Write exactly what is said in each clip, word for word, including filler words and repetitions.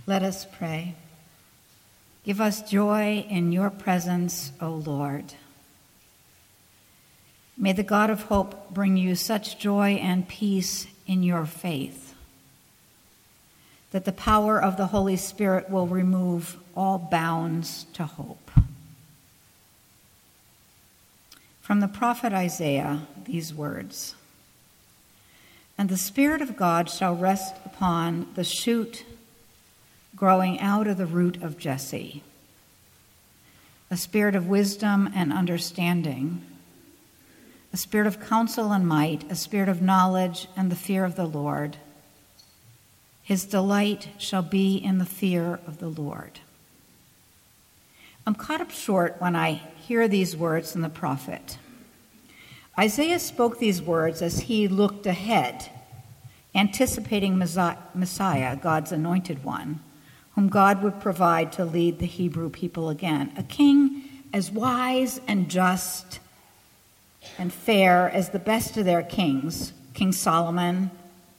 Let us pray. Give us joy in your presence, O Lord. May the God of hope bring you such joy and peace in your faith that the power of the Holy Spirit will remove all bounds to hope. From the prophet Isaiah, these words: "And the Spirit of God shall rest upon the shoot growing out of the root of Jesse, a spirit of wisdom and understanding, a spirit of counsel and might, a spirit of knowledge and the fear of the Lord. His delight shall be in the fear of the Lord." I'm caught up short when I hear these words from the prophet. Isaiah spoke these words as he looked ahead, anticipating Messiah, God's anointed one, whom God would provide to lead the Hebrew people again, a king as wise and just and fair as the best of their kings, King Solomon,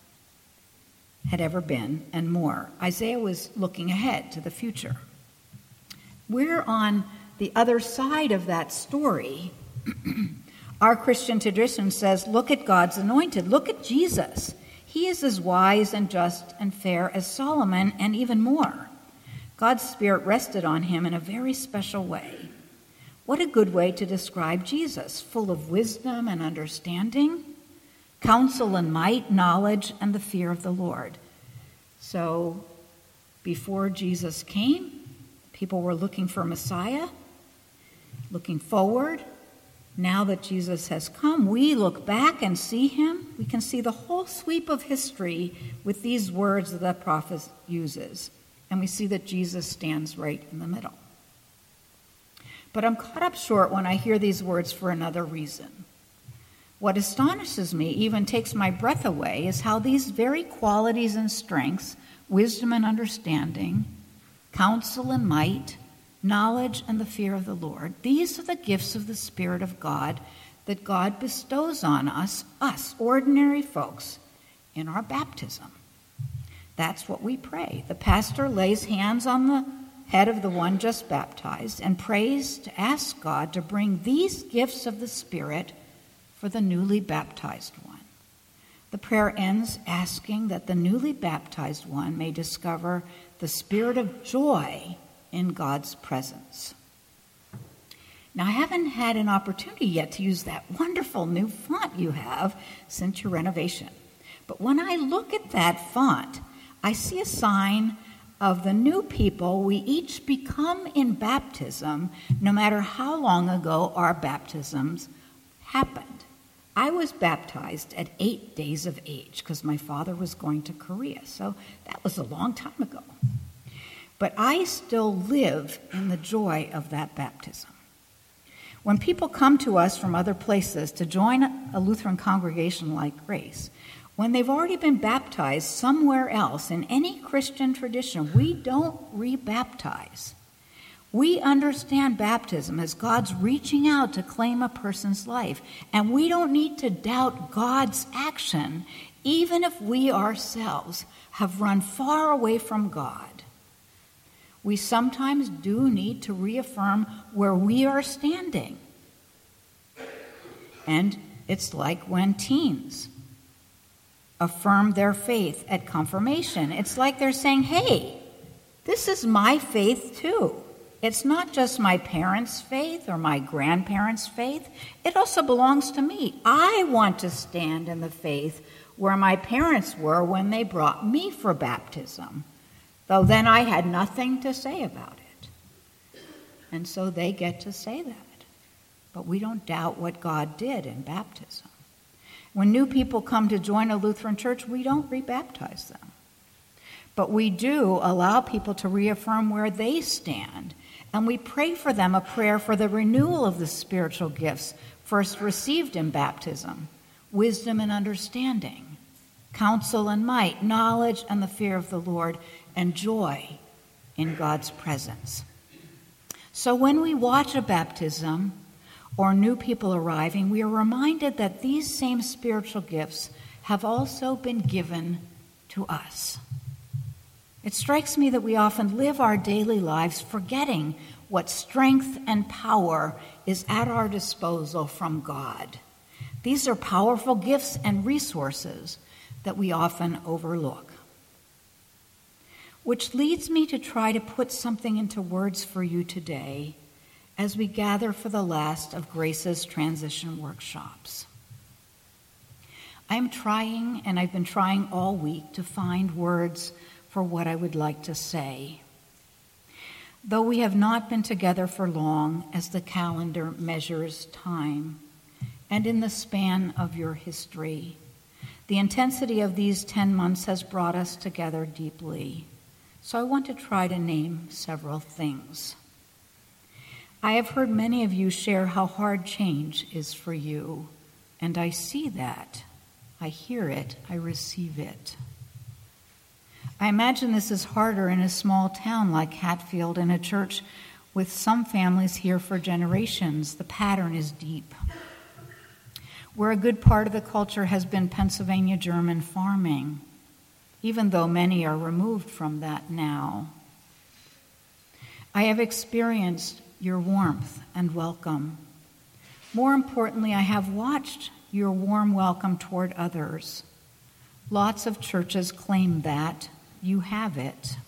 had ever been, and more. Isaiah was looking ahead to the future. We're on the other side of that story. Our Christian tradition says, look at God's anointed, look at Jesus. He is as wise and just and fair as Solomon, and even more. God's Spirit rested on him in a very special way. What a good way to describe Jesus, full of wisdom and understanding, counsel and might, knowledge, and the fear of the Lord. So, before Jesus came, people were looking for Messiah, looking forward. Now that Jesus has come, we look back and see him. We can see the whole sweep of history with these words that the prophet uses. And we see that Jesus stands right in the middle. But I'm caught up short when I hear these words for another reason. What astonishes me, even takes my breath away, is how these very qualities and strengths, wisdom and understanding, counsel and might, knowledge and the fear of the Lord, these are the gifts of the Spirit of God that God bestows on us, us, ordinary folks, in our baptism. That's what we pray. The pastor lays hands on the head of the one just baptized and prays to ask God to bring these gifts of the Spirit for the newly baptized one. The prayer ends asking that the newly baptized one may discover the spirit of joy in God's presence. Now, I haven't had an opportunity yet to use that wonderful new font you have since your renovation. But when I look at that font, I see a sign of the new people we each become in baptism, no matter how long ago our baptisms happened. I was baptized at eight days of age because my father was going to Korea, so that was a long time ago. But I still live in the joy of that baptism. When people come to us from other places to join a Lutheran congregation like Grace, when they've already been baptized somewhere else in any Christian tradition, we don't rebaptize. We understand baptism as God's reaching out to claim a person's life, and we don't need to doubt God's action, even if we ourselves have run far away from God. We sometimes do need to reaffirm where we are standing. And it's like when teens affirm their faith at confirmation. It's like they're saying, hey, this is my faith too. It's not just my parents' faith or my grandparents' faith. It also belongs to me. I want to stand in the faith where my parents were when they brought me for baptism, though then I had nothing to say about it. And so they get to say that. But we don't doubt what God did in baptism. When new people come to join a Lutheran church, we don't rebaptize them. But we do allow people to reaffirm where they stand, and we pray for them a prayer for the renewal of the spiritual gifts first received in baptism: wisdom and understanding, counsel and might, knowledge and the fear of the Lord, and joy in God's presence. So when we watch a baptism or new people arriving, we are reminded that these same spiritual gifts have also been given to us. It strikes me that we often live our daily lives forgetting what strength and power is at our disposal from God. These are powerful gifts and resources that we often overlook. Which leads me to try to put something into words for you today as we gather for the last of Grace's transition workshops. I'm trying, and I've been trying all week, to find words for what I would like to say. Though we have not been together for long as the calendar measures time, and in the span of your history, the intensity of these ten months has brought us together deeply. So I want to try to name several things. I have heard many of you share how hard change is for you, and I see that. I hear it. I receive it. I imagine this is harder in a small town like Hatfield, in a church with some families here for generations. The pattern is deep. Where a good part of the culture has been Pennsylvania German farming, even though many are removed from that now. I have experienced your warmth and welcome. More importantly, I have watched your warm welcome toward others. Lots of churches claim that. You have it.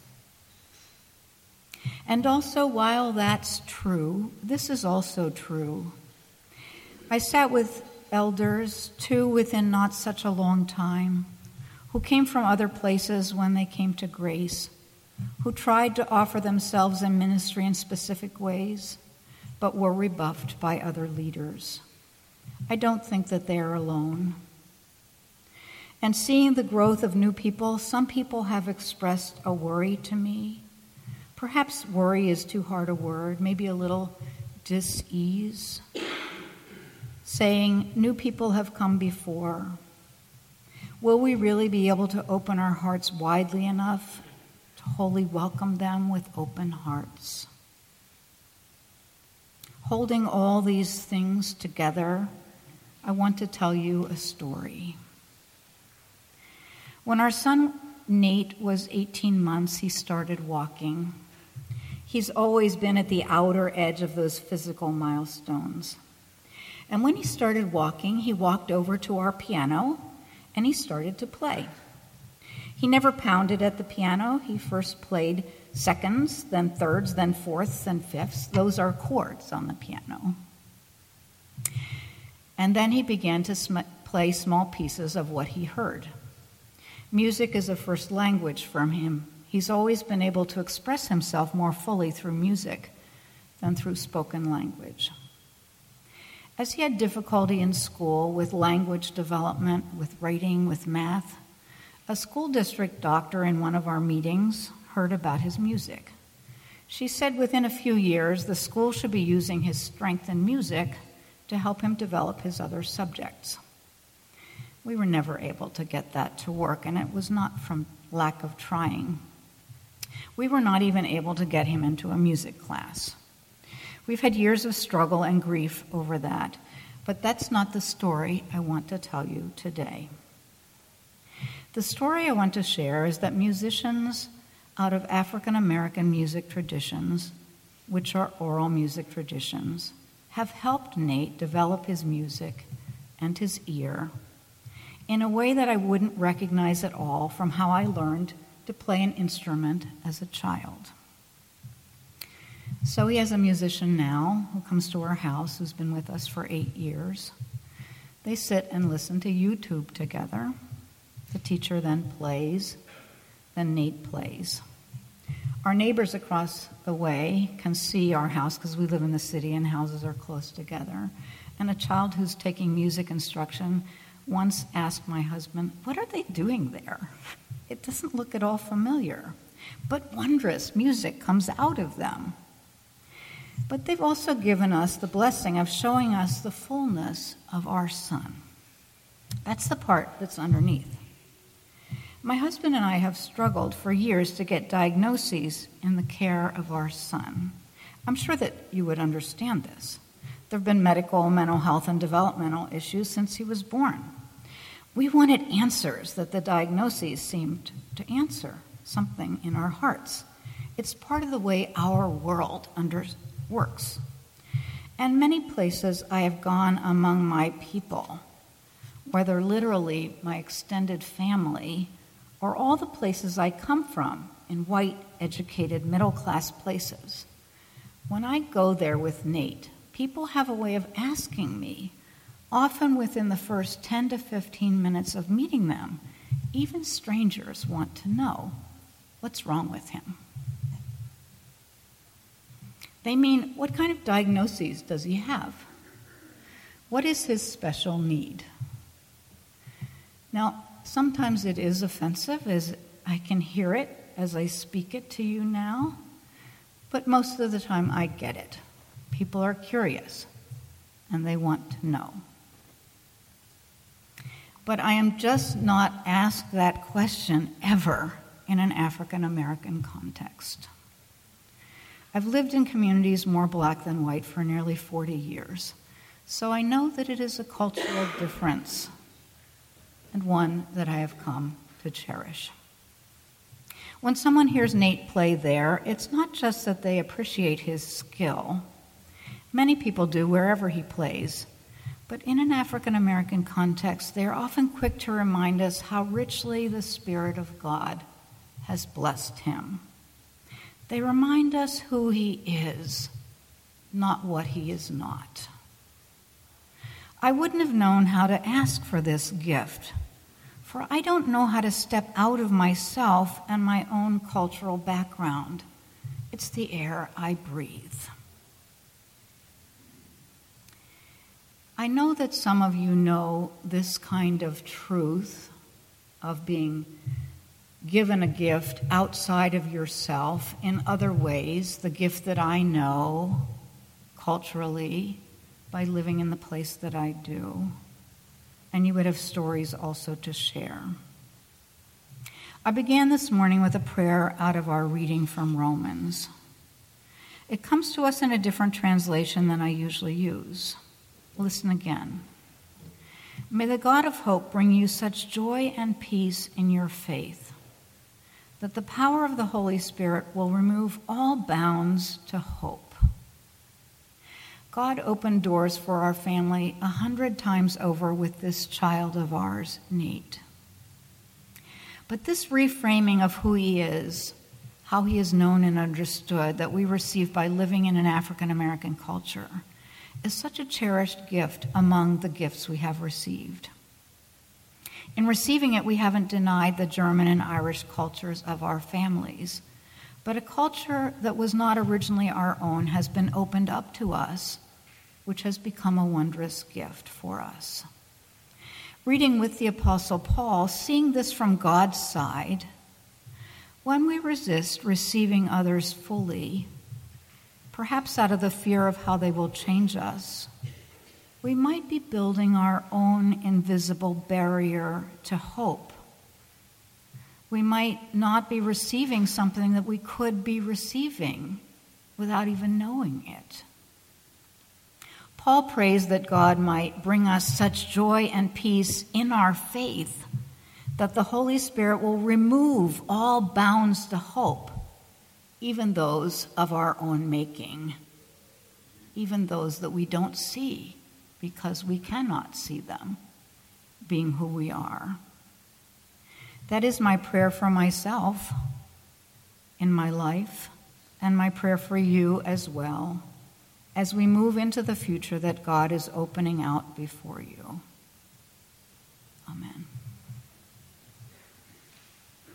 And also, while that's true, this is also true. I sat with elders, two within not such a long time, who came from other places when they came to Grace, who tried to offer themselves in ministry in specific ways, but were rebuffed by other leaders. I don't think that they are alone. And seeing the growth of new people, some people have expressed a worry to me. Perhaps worry is too hard a word, maybe a little dis-ease, saying new people have come before. Will we really be able to open our hearts widely enough to wholly welcome them with open hearts? Holding all these things together, I want to tell you a story. When our son Nate was eighteen months, he started walking. He's always been at the outer edge of those physical milestones. And when he started walking, he walked over to our piano and he started to play. He never pounded at the piano. He first played seconds, then thirds, then fourths, then fifths. Those are chords on the piano. And then he began to sm- play small pieces of what he heard. Music is a first language for him. He's always been able to express himself more fully through music than through spoken language. As he had difficulty in school with language development, with writing, with math, a school district doctor in one of our meetings heard about his music. She said within a few years, the school should be using his strength in music to help him develop his other subjects. We were never able to get that to work, and it was not from lack of trying. We were not even able to get him into a music class. We've had years of struggle and grief over that, but that's not the story I want to tell you today. The story I want to share is that musicians out of African American music traditions, which are oral music traditions, have helped Nate develop his music and his ear in a way that I wouldn't recognize at all from how I learned to play an instrument as a child. So he has a musician now who comes to our house, who's been with us for eight years. They sit and listen to YouTube together. The teacher then plays, then Nate plays. Our neighbors across the way can see our house because we live in the city and houses are close together. And a child who's taking music instruction once asked my husband, "What are they doing there? It doesn't look at all familiar." But wondrous music comes out of them. But they've also given us the blessing of showing us the fullness of our son. That's the part that's underneath. My husband and I have struggled for years to get diagnoses in the care of our son. I'm sure that you would understand this. There have been medical, mental health, and developmental issues since he was born. We wanted answers that the diagnoses seemed to answer. something in our hearts. It's part of the way our world under, works. And many places I have gone among my people, whether literally my extended family or all the places I come from in white, educated, middle-class places. When I go there with Nate, people have a way of asking me, often within the first ten to fifteen minutes of meeting them, even strangers want to know what's wrong with him. They mean, what kind of diagnoses does he have? What is his special need? Now, sometimes it is offensive, as I can hear it as I speak it to you now, but most of the time I get it. People are curious, and they want to know. But I am just not asked that question ever in an African American context. I've lived in communities more black than white for nearly forty years, so I know that it is a cultural difference, and one that I have come to cherish. When someone hears Nate play there, it's not just that they appreciate his skill. Many people do wherever he plays. But in an African American context, they are often quick to remind us how richly the Spirit of God has blessed him. They remind us who he is, not what he is not. I wouldn't have known how to ask for this gift, for I don't know how to step out of myself and my own cultural background. It's the air I breathe. I know that some of you know this kind of truth of being given a gift outside of yourself in other ways, the gift that I know culturally by living in the place that I do. And you would have stories also to share. I began this morning with a prayer out of our reading from Romans. It comes to us in a different translation than I usually use. Listen again. May the God of hope bring you such joy and peace in your faith that the power of the Holy Spirit will remove all bounds to hope. God opened doors for our family a hundred times over with this child of ours, Nate. But this reframing of who he is, how he is known and understood, that we receive by living in an African American culture, is such a cherished gift among the gifts we have received. In receiving it, we haven't denied the German and Irish cultures of our families, but a culture that was not originally our own has been opened up to us, which has become a wondrous gift for us. Reading with the Apostle Paul, seeing this from God's side, when we resist receiving others fully, perhaps out of the fear of how they will change us, we might be building our own invisible barrier to hope. We might not be receiving something that we could be receiving without even knowing it. Paul prays that God might bring us such joy and peace in our faith that the Holy Spirit will remove all bounds to hope, even those of our own making, even those that we don't see because we cannot see them, being who we are. That is my prayer for myself in my life, and my prayer for you as well, as we move into the future that God is opening out before you.